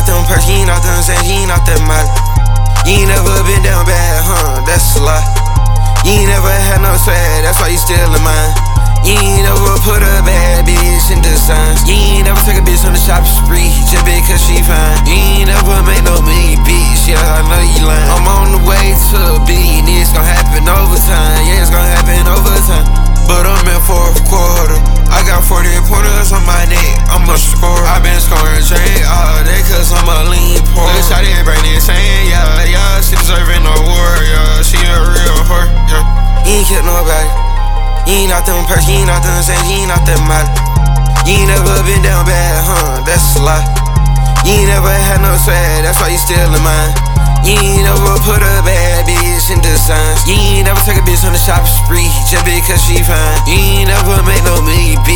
off them perks, you ain't off them Zans, you ain't off that Molly. You ain't never been down bad, that's a lie. You ain't never had no swag, that's why you still in mine. You ain't never put a bad bitch in designs. You ain't never take a bitch on the shopping spree just because she fine. You ain't never make no me bitch, yeah, I know you lying. I'm on the way to a beat, and it's gon' happen over time. Yeah, it's gon' happen over time. But I'm in fourth quarter, I got 40 pointers on my neck, I'm a scorer. I been scoring Drake all day cause I'm a lean poor. Look, shawty brain insane, yeah, she deserving no award, yeah, she a real whore, yeah. You ain't killed nobody, you ain't off them perks, you ain't off them Zans, you ain't off that Molly. You ain't never been down bad, that's a lie. You ain't never had no swag, that's why you still in mine. You ain't never put a bad bitch in designs. You ain't never take a bitch on the shopping spree just because she fine. You ain't never make no me bitch.